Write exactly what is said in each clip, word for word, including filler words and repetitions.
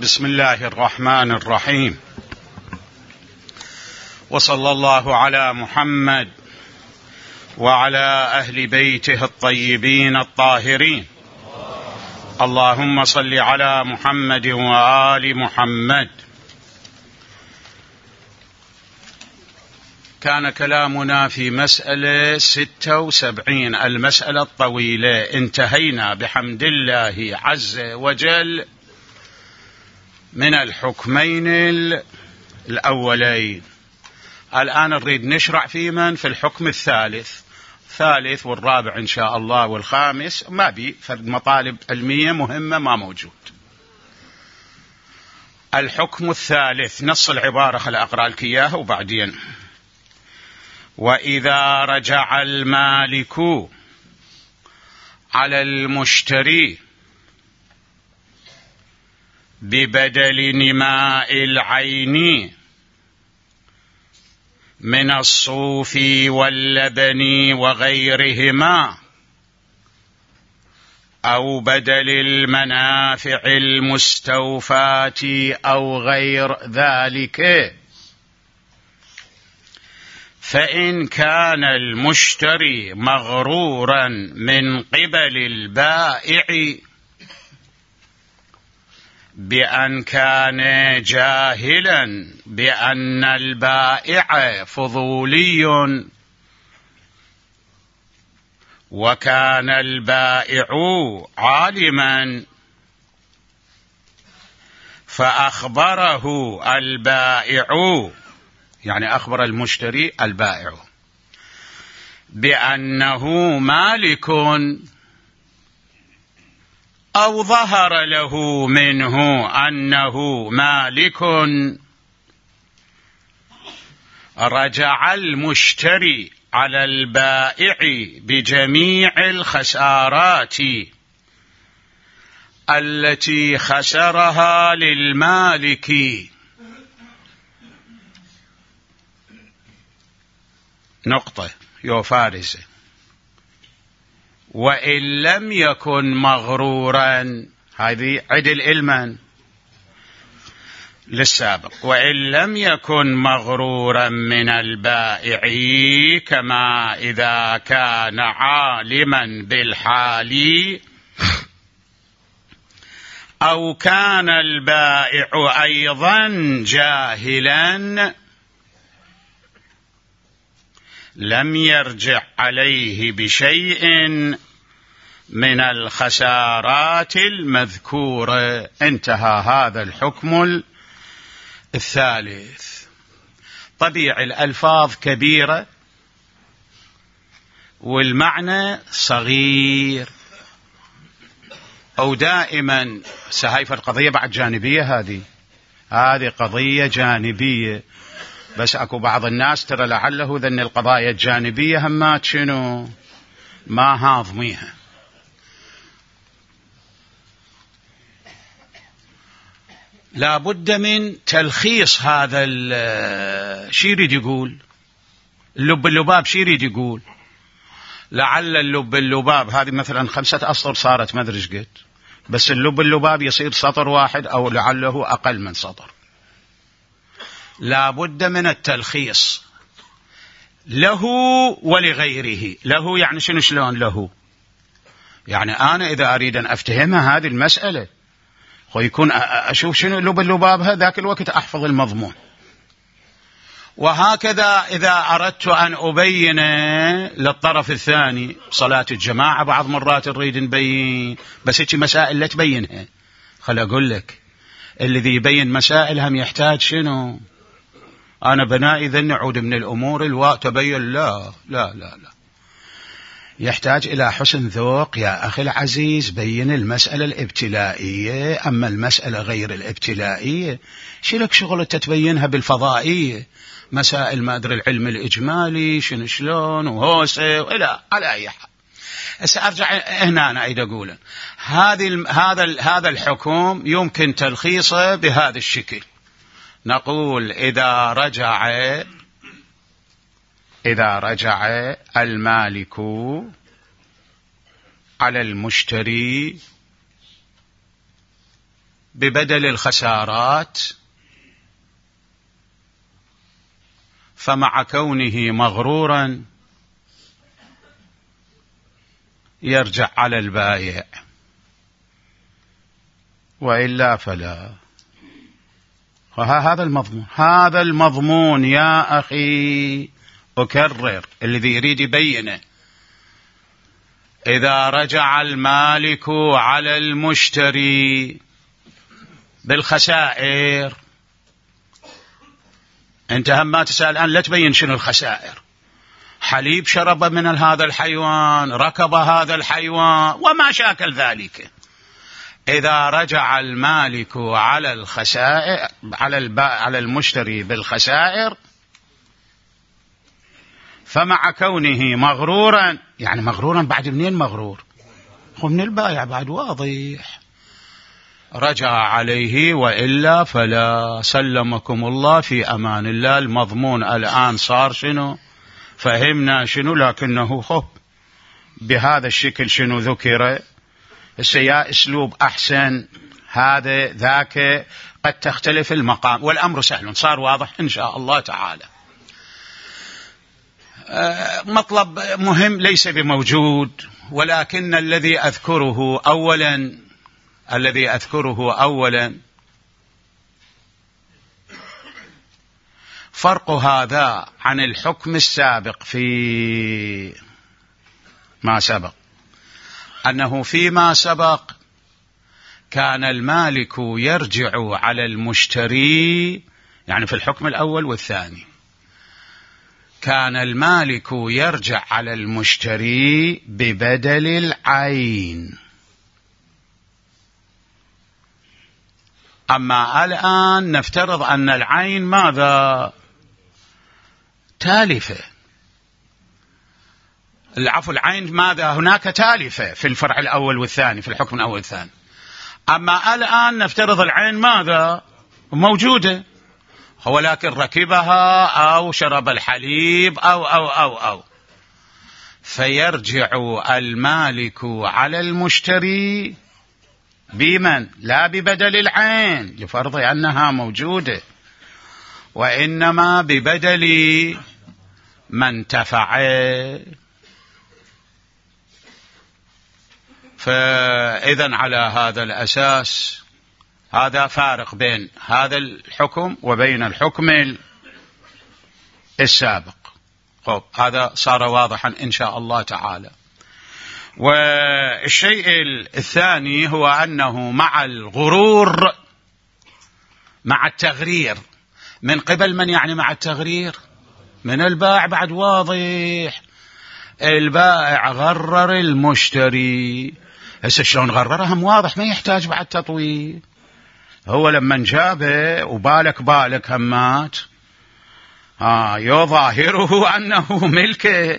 بسم الله الرحمن الرحيم، وصلى الله على محمد وعلى أهل بيته الطيبين الطاهرين. اللهم صل على محمد وآل محمد. كان كلامنا في مسألة ستة وسبعين، المسألة الطويلة، انتهينا بحمد الله عز وجل من الحكمين الأولين. الآن نريد نشرع في من في الحكم الثالث الثالث والرابع إن شاء الله والخامس، ما بي فرد مطالب علمية مهمة ما موجود. الحكم الثالث نص العبارة، خل أقرأ لك إياها وبعدين. وإذا رجع المالك على المشتري ببدل نماء العين من الصوف واللبن وغيرهما أو بدل المنافع المستوفاة أو غير ذلك، فإن كان المشتري مغرورا من قبل البائع بأن كان جاهلا بأن البائع فضولي وكان البائع عالما، فأخبره البائع، يعني أخبر المشتري البائع بأنه مالك أو ظهر له منه أنه مالك، رجع المشتري على البائع بجميع الخسارات التي خسرها للمالك، نقطة يو فارسة. وإن لم يكن مغرورا، هذه عدل علما للسابق، وإن لم يكن مغرورا من البائع كما إذا كان عالما بالحال أو كان البائع أيضا جاهلا، لم يرجع عليه بشيء من الخسارات المذكورة. انتهى هذا الحكم الثالث. طبيعي الألفاظ كبيرة والمعنى صغير، أو دائما سهيفة القضية بعد جانبية، هذه هذه قضية جانبية، بس أكو بعض الناس ترى لعله ذن القضايا الجانبية همات شنو ما هاضميها. لا بد من تلخيص هذا الشي. يريد يقول اللب اللباب شي يريد يقول؟ لعل اللب اللباب هذه مثلا خمسة أسطر صارت ما أدري ايش قد، بس اللب اللباب يصير سطر واحد أو لعله أقل من سطر. لا بد من التلخيص له ولغيره. له يعني شنو؟ شلون له؟ يعني أنا إذا أريد أن أفتهمها هذه المسألة ويكون أشوف شنو لب اللباب، هذاك الوقت أحفظ المضمون. وهكذا إذا أردت أن أبين للطرف الثاني صلاة الجماعة، بعض مرات نريد نبين بس هيك مسائل لا تبينها. خل أقول لك، الذي يبين مسائل هم يحتاج شنو؟ أنا بنائي ذن عود من الأمور الوا تبين، لا لا لا لا، يحتاج إلى حسن ذوق. يا أخي العزيز، بين المسألة الابتلائية، أما المسألة غير الابتلائية شلك شغل تتبينها بالفضائية، مسائل ما أدري العلم الإجمالي شنو شلون وهوسة وإلى على أي حال. سأرجع هنا أنا أيد أقول هذه هذا هذا الحكم يمكن تلخيصه بهذا الشكل. نقول إذا رجع إذا رجع المالك على المشتري ببدل الخسارات، فمع كونه مغرورا يرجع على البائع، وإلا فلا. هذا المضمون، هذا المضمون يا أخي، أكرر الذي يريد يبينه. إذا رجع المالك على المشتري بالخسائر، أنت هم ما تسأل الآن، لا تبين شنو الخسائر. حليب شرب من هذا الحيوان، ركب هذا الحيوان، وما شاكل ذلك. إذا رجع المالك على الخسائر على الباء على المشتري بالخسائر، فمع كونه مغرورا، يعني مغرورا بعد منين مغرور؟ هو من البائع بعد، واضح. رجع عليه، وإلا فلا. سلمكم الله في أمان الله. المضمون الآن صار شنو؟ فهمنا شنو، لكنه خب بهذا الشكل شنو ذكر. السياء أسلوب أحسن، هذا ذاك، قد تختلف المقام، والأمر سهل، صار واضح إن شاء الله تعالى. مطلب مهم ليس بموجود، ولكن الذي أذكره أولا الذي أذكره أولا فرق هذا عن الحكم السابق في ما سبق، أنه فيما سبق كان المالك يرجع على المشتري، يعني في الحكم الأول والثاني كان المالك يرجع على المشتري ببدل العين. أما الآن نفترض أن العين ماذا؟ تالفة. العفو، العين ماذا؟ هناك تالفة في الفرع الأول والثاني، في الحكم الأول والثاني. أما الآن نفترض العين ماذا؟ موجودة، ولكن ركبها أو شرب الحليب أو أو أو أو فيرجع المالك على المشتري بمن؟ لا ببدل العين لفرض أنها موجودة، وإنما ببدل ما انتفع. فإذن على هذا الأساس هذا فارق بين هذا الحكم وبين الحكم السابق. خب هذا صار واضحا إن شاء الله تعالى. والشيء الثاني هو أنه مع الغرور، مع التغرير، من قبل من؟ يعني مع التغرير من البائع، بعد واضح. البائع غرر المشتري، هسه شلون غررهم؟ واضح، ما يحتاج بعد تطويل. هو لما جابه وبالك بالك همات، آه يظاهره أنه ملكه،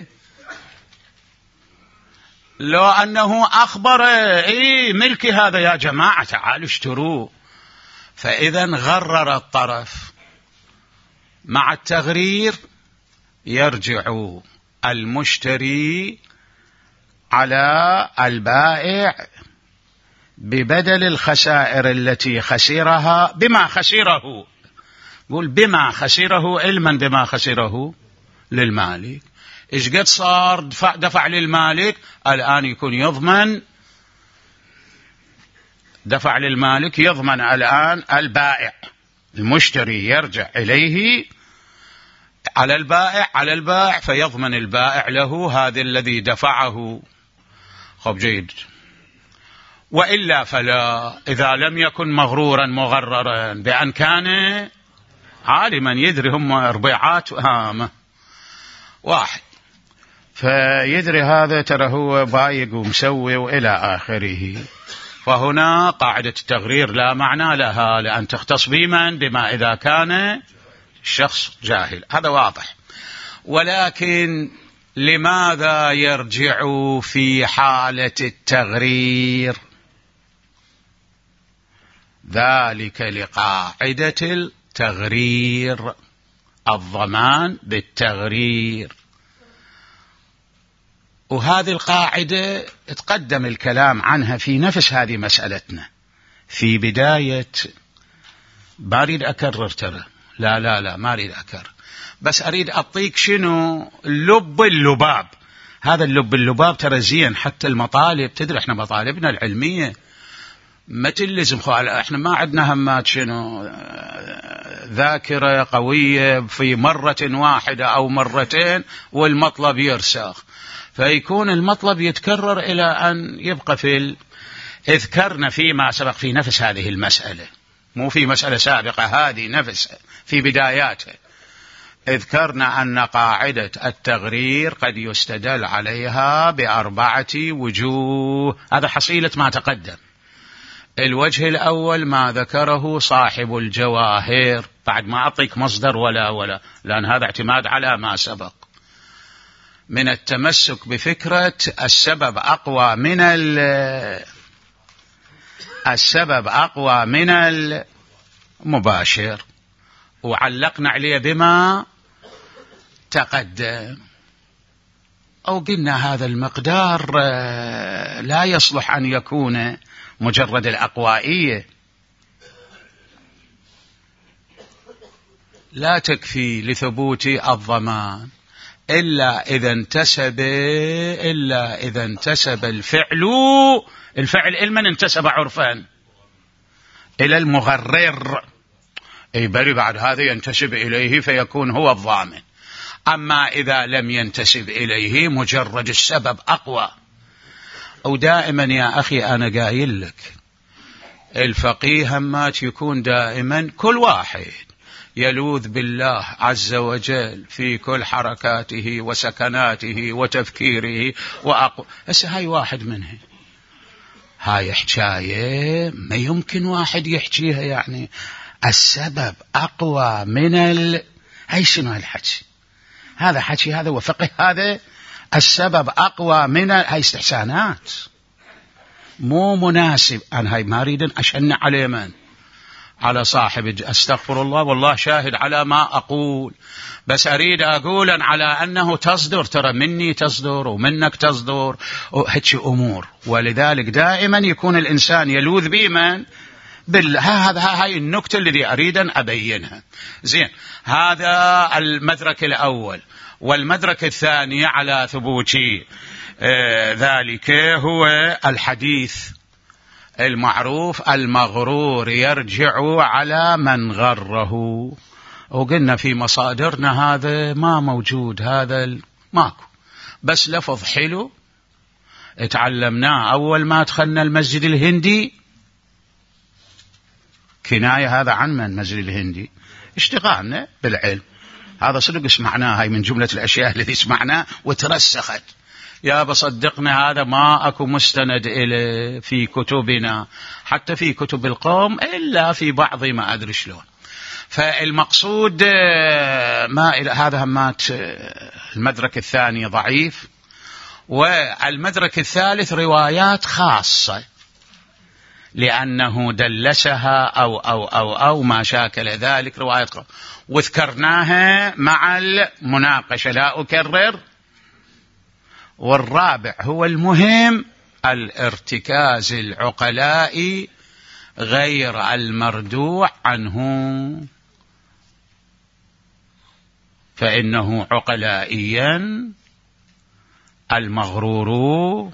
لو أنه أخبره إيه ملكي هذا يا جماعة تعالوا اشتروه. فإذا غرر الطرف. مع التغرير يرجع المشتري على البائع ببدل الخسائر التي خسرها بما خسره. قول بما خسره، علما بما خسره للمالك. إيش قد صار دفع, دفع للمالك، الآن يكون يضمن، دفع للمالك يضمن الآن البائع. المشتري يرجع إليه على البائع على البائع فيضمن البائع له هذا الذي دفعه. خب جيد. وإلا فلا، إذا لم يكن مغرورا مغررا بأن كان عالما يدري هم ربيعات هامة واحد، فيدري هذا ترى هو بايق ومسوي وإلى آخره. فهنا قاعدة التغرير لا معنى لها، لأن تختص بمن؟ بما إذا كان الشخص جاهل، هذا واضح. ولكن لماذا يرجع في حالة التغرير؟ ذلك لقاعدة التغرير، الضمان بالتغرير. وهذه القاعدة تقدم الكلام عنها في نفس هذه مسألتنا، في بداية، ما أريد أكرر ترى، لا لا لا ما أريد أكرر، بس أريد أعطيك شنو لب اللباب. هذا اللب اللباب ترى زين، حتى المطالب تدري احنا مطالبنا العلمية ما تلزم خوال، احنا ما عندنا همات شنو ذاكرة قوية في مرة واحدة أو مرتين والمطلب يرسخ، فيكون المطلب يتكرر إلى أن يبقى في ال... اذكرنا فيما سبق في نفس هذه المسألة، مو في مسألة سابقة، هذه نفس في بداياتها، اذكرنا أن قاعدة التغرير قد يستدل عليها بأربعة وجوه. هذا حصيلة ما تقدم. الوجه الأول ما ذكره صاحب الجواهر، بعد ما أعطيك مصدر ولا ولا، لأن هذا اعتماد على ما سبق، من التمسك بفكرة السبب أقوى من السبب أقوى من المباشر، وعلقنا عليه بما تقدم، أو قلنا هذا المقدار لا يصلح أن يكون مجرد الأقوائية، لا تكفي لثبوت الضمان إلا إذا انتسب إلا إذا انتسب الفعل الفعل إلمن انتسب عرفا إلى المغرر، أي بل بعد هذا ينتسب إليه فيكون هو الضامن. أما إذا لم ينتسب إليه مجرد السبب أقوى. أو دائما يا أخي أنا قايل لك الفقيه همات يكون دائما كل واحد يلوذ بالله عز وجل في كل حركاته وسكناته وتفكيره وأقوى. هسه هاي واحد منها، هاي حكاية ما يمكن واحد يحكيها، يعني السبب أقوى من ال... هاي شنو هالحكي؟ هذا حكي هذا وفقه، هذا السبب أقوى من ال... هاي استحسانات مو مناسب. أنا هاي ما أريد أشن على من على صاحب، أستغفر الله والله شاهد على ما أقول، بس أريد أقول على أنه تصدر، ترى مني تصدر ومنك تصدر هيك أمور، ولذلك دائما يكون الإنسان يلوذ بمن بالله. هذا هاي النكتة الذي أريد أن أبينها. زين، هذا المدرك الأول. والمدرك الثاني على ثبوت آه ذلك هو الحديث المعروف المغرور يرجع على من غره، وقلنا في مصادرنا هذا ما موجود، هذا ماكو، بس لفظ حلو اتعلمناه أول ما دخلنا المسجد الهندي، كناية هذا عن من مسجد الهندي، اشتغالنا بالعلم، هذا صدق سمعناه، هاي من جملة الأشياء التي سمعناه وترسخت. يا بصدقنا هذا ما أكو مستند إليه في كتبنا، حتى في كتب القوم، إلا في بعض ما أدري شلون. فالمقصود ما هذا همات المدرك الثاني ضعيف. والمدرك الثالث روايات خاصة لأنه دلسها أو أو أو أو ما شاكل ذلك، روايات خاصة وذكرناها مع المناقشة لا أكرر. والرابع هو المهم، الارتكاز العقلاء غير المردوع عنه، فإنه عقلائيا المغرور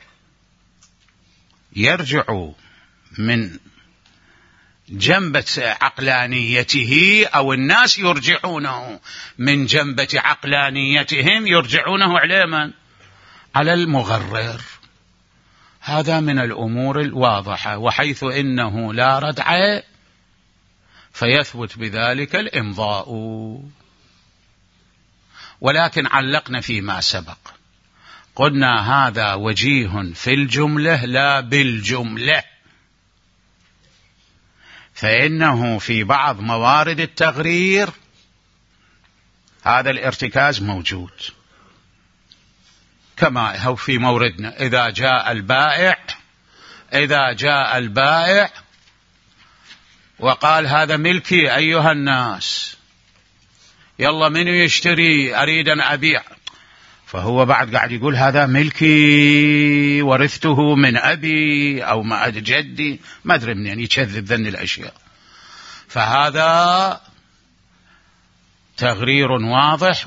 يرجع من جنبة عقلانيته، أو الناس يرجعونه من جنبة عقلانيتهم، يرجعونه على من؟ على المغرر. هذا من الأمور الواضحة، وحيث إنه لا ردع فيثبت بذلك الإمضاء. ولكن علقنا فيما سبق، قلنا هذا وجيه في الجملة لا بالجملة، فإنه في بعض موارد التغرير هذا الارتكاز موجود، كما هو في موردنا إذا جاء البائع إذا جاء البائع وقال هذا ملكي أيها الناس، يلا منو يشتري، أريد أن أبيع. فهو بعد قاعد يقول هذا ملكي ورثته من أبي أو ما جدي، ما أدري منين يكذب ذن الأشياء. فهذا تغرير واضح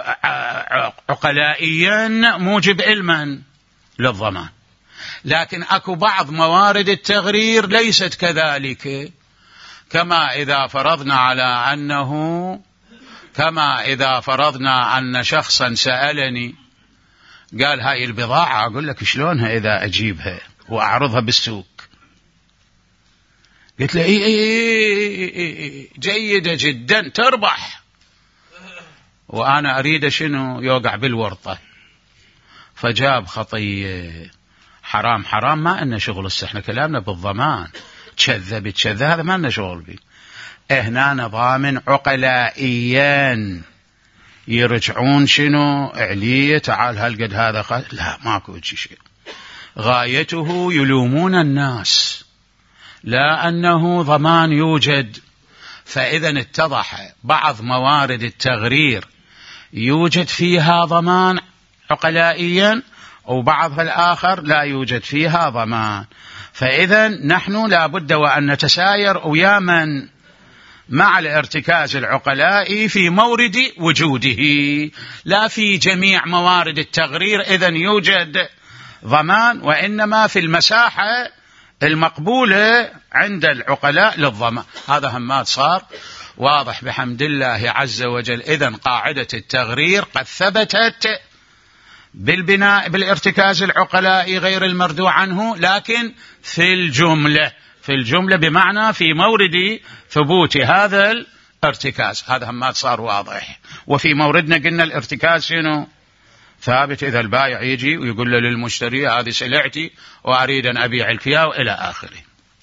وعقلائيا موجب علما للضمان. لكن أكو بعض موارد التغرير ليست كذلك، كما إذا فرضنا على أنه كما إذا فرضنا أن شخصا سألني قال هاي البضاعة، أقول لك شلونها إذا أجيبها وأعرضها بالسوق؟ قلت له إيه إيه إيه جيدة جدا تربح، وأنا أريد شنو يوقع بالورطة، فجاب خطية حرام حرام، ما أن شغل احنا كلامنا بالضمان، تشذب تشذب هذا ما لنا شغل به. هنا ضامن عقلائيا يرجعون شنو عليه تعال هل قد هذا خ... لا ماكو شيء، غايته يلومون الناس لا أنه ضمان يوجد. فإذا اتضح بعض موارد التغرير يوجد فيها ضمان عقلائيا، وبعضها الآخر لا يوجد فيها ضمان. فإذا نحن لا بد وأن نتساير ويا من مع الارتكاز العقلائي في مورد وجوده، لا في جميع موارد التغرير إذن يوجد ضمان، وإنما في المساحة المقبولة عند العقلاء للضمان. هذا همات صار واضح بحمد الله عز وجل. إذن قاعدة التغرير قد ثبتت بالبناء بالارتكاز العقلائي غير المردوع عنه، لكن في الجملة في الجملة بمعنى في مورد ثبوت هذا الارتكاز. هذا همات صار واضح. وفي موردنا قلنا الارتكاز شنو ثابت، إذا البائع يجي ويقول له للمشتري هذه سلعتي وأريد أن أبيع الكيا إلى آخره.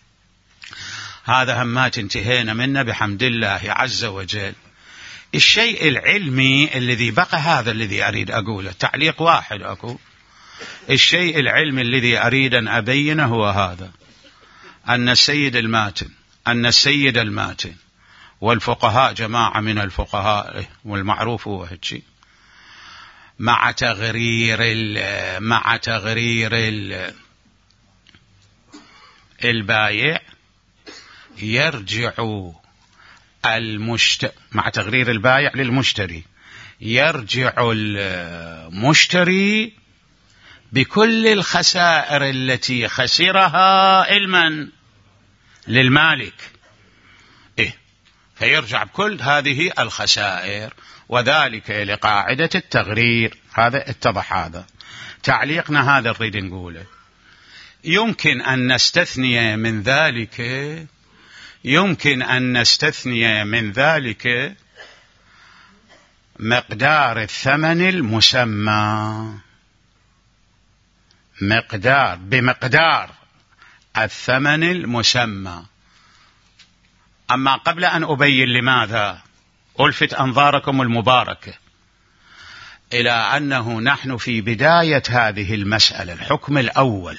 هذا همات انتهينا منه بحمد الله عز وجل. الشيء العلمي الذي بقى هذا الذي أريد أقوله، تعليق واحد أكو. الشيء العلمي الذي أريد أن أبينه هو هذا، أن السيد الماتن أن السيد الماتن والفقهاء جماعة من الفقهاء والمعروف هو هالشيء، مع تغرير ال مع تغرير ال البايع يرجع المشت مع تغرير البايع للمشتري يرجع المشتري بكل الخسائر التي خسرها علما للمالك. إيه؟ فيرجع بكل هذه الخسائر، وذلك لقاعدة التغرير. هذا اتضح. هذا تعليقنا هذا نريد نقوله. يمكن أن نستثني من ذلك يمكن أن نستثني من ذلك مقدار الثمن المسمى، مقدار بمقدار الثمن المسمى. أما قبل أن أبين لماذا ألفت أنظاركم المباركة إلى أنه نحن في بداية هذه المسألة الحكم الأول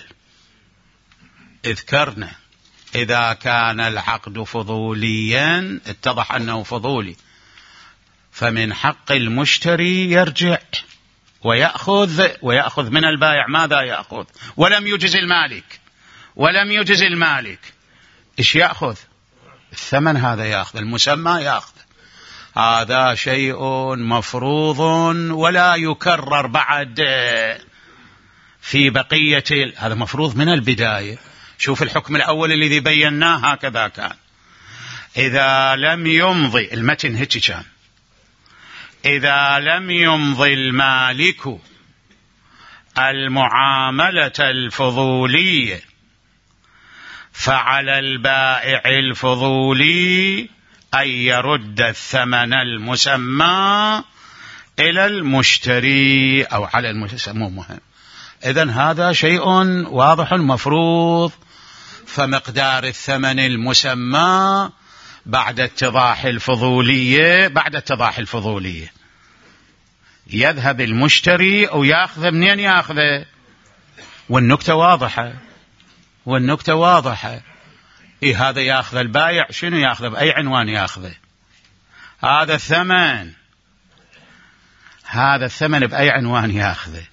اذكرنا إذا كان العقد فضوليا، اتضح أنه فضولي، فمن حق المشتري يرجع ويأخذ ويأخذ من البائع ماذا يأخذ، ولم يجز المالك ولم يجز المالك إيش يأخذ؟ الثمن. هذا يأخذ المسمى يأخذ. هذا شيء مفروض ولا يكرر بعد في بقية. هذا مفروض من البداية. شوف الحكم الأول الذي بيناه هكذا كان. إذا لم يمضي المتن هيك كان، إذا لم يمضي المالك المعاملة الفضولية فعلى البائع الفضولي أن يرد الثمن المسمى إلى المشتري أو على المشتري. مهم. إذن هذا شيء واضح مفروض. فمقدار الثمن المسمى بعد اتضاح الفضولية بعد اتضاح الفضولية يذهب المشتري أو يأخذ منين يأخذه. والنكتة واضحة والنكتة واضحة إيه هذا يأخذ البائع شنو يأخذه بأي عنوان يأخذه؟ هذا الثمن هذا الثمن بأي عنوان ياخذه،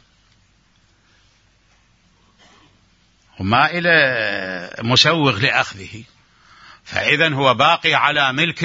وما إلى مسوغ لأخذه، فإذا هو باقي على ملك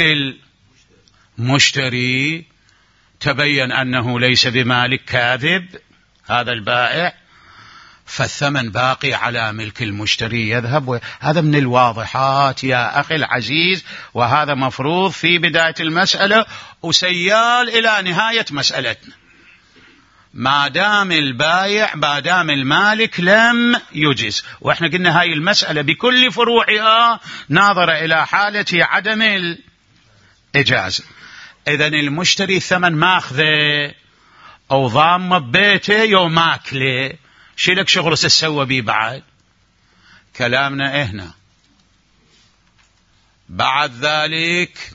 المشتري. تبين أنه ليس بمالك كاذب هذا البائع، فالثمن باقي على ملك المشتري يذهب. هذا من الواضحات يا أخي العزيز، وهذا مفروض في بداية المسألة وسيال إلى نهاية مسألتنا. ما دام البايع ما دام المالك لم يجز، وإحنا قلنا هاي المسألة بكل فروعها ناظرة إلى حالة عدم الإجازة. إذن المشتري الثمن ماخذه أو ضامه ببيته يوم ماكله، شيلك شغل تسوى بيه بعد. كلامنا هنا بعد ذلك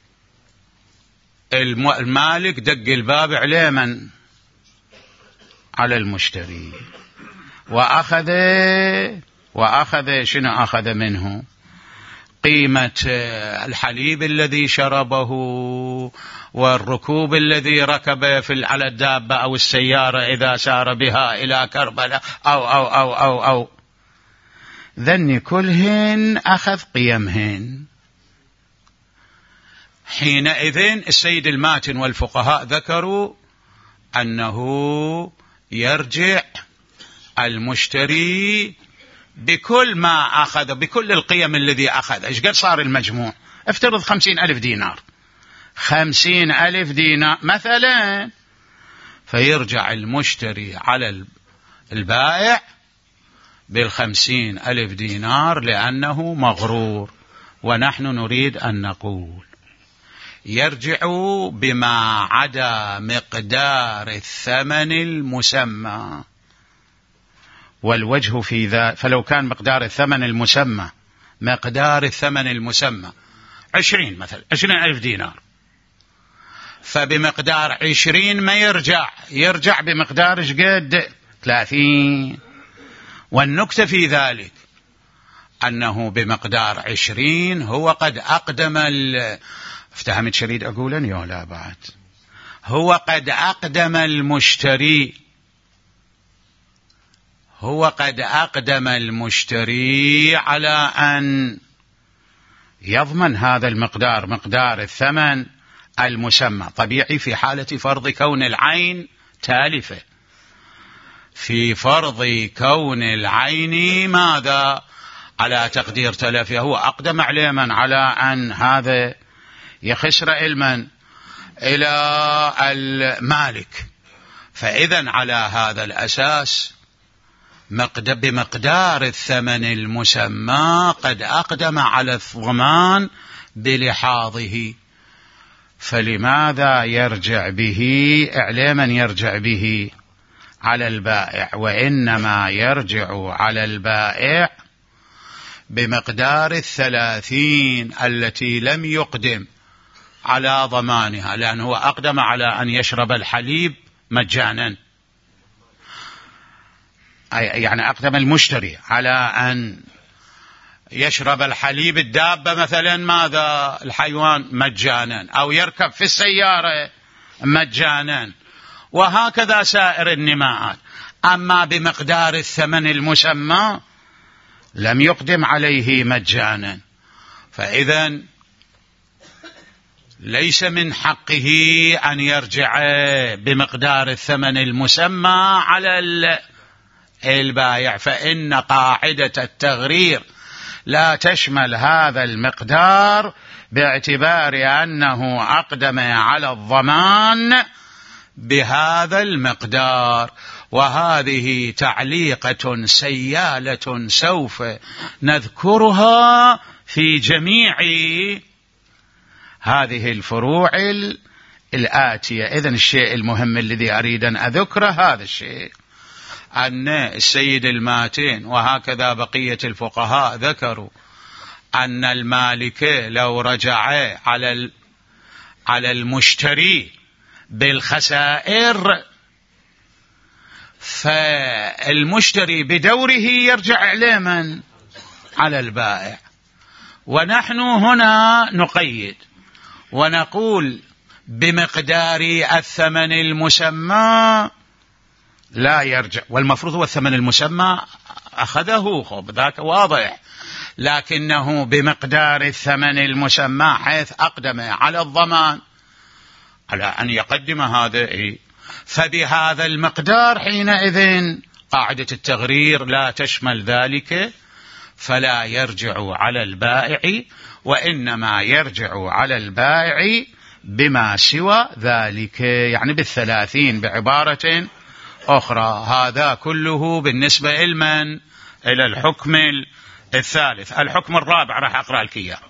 المالك دق الباب عليه من على المشتري، وأخذ وأخذ شنو أخذ منه؟ قيمة الحليب الذي شربه والركوب الذي ركب في على الدابة أو السيارة إذا سار بها إلى كربلاء أو أو أو أو أو ذني كلهن أخذ قيمهن. حينئذ السيد الماتن والفقهاء ذكروا أنه يرجع المشتري بكل ما أخذ، بكل القيم الذي أخذ. إيش قد صار المجموع؟ افترض خمسين ألف دينار، خمسين ألف دينار مثلا، فيرجع المشتري على البائع بالخمسين ألف دينار لأنه مغرور. ونحن نريد أن نقول يرجع بما عدا مقدار الثمن المسمى. والوجه في ذا، فلو كان مقدار الثمن المسمى مقدار الثمن المسمى عشرين مثلا، عشرين ألف دينار، فبمقدار عشرين ما يرجع، يرجع بمقدار شقد ثلاثين. والنكتة في ذلك أنه بمقدار عشرين هو قد أقدم ال... افتهمت شريد أقولا يا لا بعد، هو قد أقدم المشتري هو قد أقدم المشتري على أن يضمن هذا المقدار، مقدار الثمن المسمى. طبيعي في حالة فرض كون العين تالفة، في فرض كون العين ماذا على تقدير تلفه، هو أقدم عليه من على أن هذا يخسر علما إلى المالك. فإذا على هذا الأساس بمقدار الثمن المسمى قد أقدم على الضمان بلحاظه، فلماذا يرجع به؟ إعلاما يرجع به على البائع، وإنما يرجع على البائع بمقدار الثلاثين التي لم يقدم على ضمانها، لأنه أقدم على أن يشرب الحليب مجانا، يعني أقدم المشتري على أن يشرب الحليب الدابة مثلا ماذا الحيوان مجانا، أو يركب في السيارة مجانا، وهكذا سائر النماءات. أما بمقدار الثمن المسمى لم يقدم عليه مجانا، فإذا ليس من حقه أن يرجع بمقدار الثمن المسمى على البائع، فإن قاعدة التغرير لا تشمل هذا المقدار باعتبار أنه أقدم على الضمان بهذا المقدار. وهذه تعليقة سيالة سوف نذكرها في جميع هذه الفروع الآتية. إذن الشيء المهم الذي أريد أن أذكره هذا الشيء، أن السيد الماتين وهكذا بقية الفقهاء ذكروا أن المالك لو رجع على على المشتري بالخسائر فالمشتري بدوره يرجع عليه من على البائع. ونحن هنا نقيد ونقول بمقدار الثمن المسمى لا يرجع، والمفروض هو الثمن المسمى أخذه، خب ذاك واضح، لكنه بمقدار الثمن المسمى حيث أقدم على الضمان على أن يقدم هذا، فبهذا المقدار حينئذ قاعدة التغرير لا تشمل ذلك، فلا يرجع على البائع، وإنما يرجع على البائع بما سوى ذلك، يعني بالثلاثين بعبارة أخرى. هذا كله بالنسبة إلمن إلى الحكم الثالث. الحكم الرابع راح أقرأ لك إياه.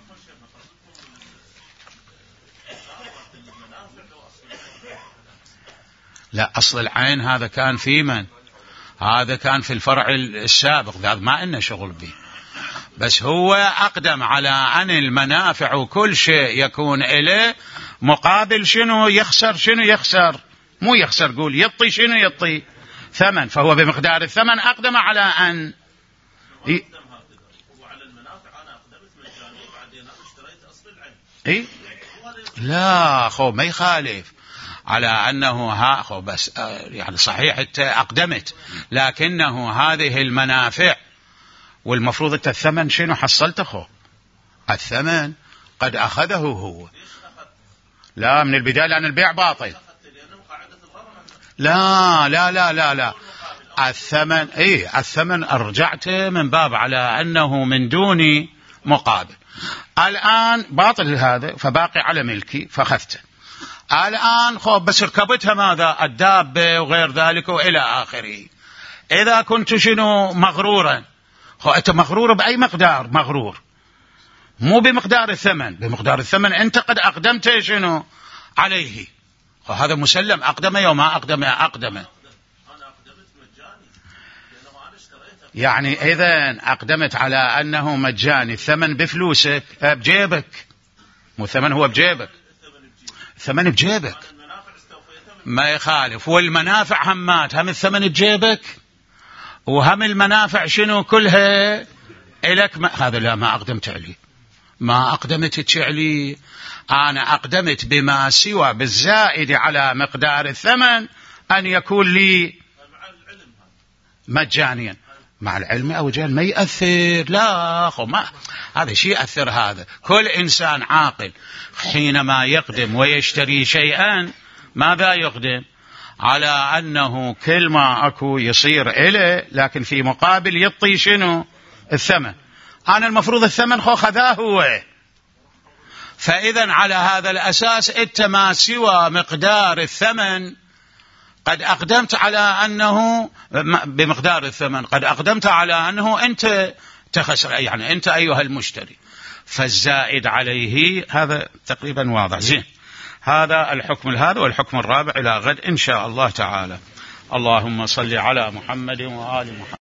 لا، أصل العين هذا كان في من؟ هذا كان في الفرع السابق، هذا ما إنه شغل به، بس هو أقدم على أن المنافع وكل شيء يكون إليه مقابل شنو يخسر، شنو يخسر، مو يخسر، قول يطي شنو يطي ثمن، فهو بمقدار الثمن أقدم على أن ي... إيه؟ لا خو ما يخالف على أنه ها خو بس يعني صحيح أنت أقدمت، لكنه هذه المنافع والمفروض أنت الثمن شنو حصلت خو؟ الثمن قد أخذه هو، لا من البداية، لأن البيع باطل. لا لا لا لا لا الثمن إيه الثمن أرجعته من باب على أنه من دون مقابل. الآن باطل هذا فباقي على ملكي فخذته. الآن خب بس ركبتها ماذا؟ الدابة وغير ذلك وإلى آخره. إذا كنت شنو مغرورا، خب أنت مغرور بأي مقدار؟ مغرور مو بمقدار الثمن، بمقدار الثمن أنت قد أقدمت شنو عليه، هذا مسلم. أقدم يوم ما أقدم أقدم يعني إذن أقدمت على أنه مجاني، الثمن بفلوسك بجيبك، مو الثمن هو بجيبك، الثمن بجيبك ما يخالف، والمنافع همات، هم الثمن بجيبك وهم المنافع شنو كلها إلك. ما هذا لا ما أقدمت عليه، ما أقدمت عليه، أنا أقدمت بما سوى بالزائد على مقدار الثمن أن يكون لي مجانيا. مع العلم أو جهل ما يأثر، لا أخو ما هذا شيء يأثر. هذا كل إنسان عاقل حينما يقدم ويشتري شيئا ماذا يقدم؟ على أنه كل ما أكو يصير إليه، لكن في مقابل يطي شنو؟ الثمن. أنا المفروض الثمن خو خذاه هو، فإذا على هذا الأساس أنت ما سوى مقدار الثمن قد أقدمت على أنه بمقدار الثمن قد أقدمت على أنه أنت تخسر، يعني أنت أيها المشتري، فالزائد عليه هذا تقريبا واضح. زين، هذا الحكم هذا والحكم الرابع إلى غد إن شاء الله تعالى. اللهم صل على محمد وآل محمد.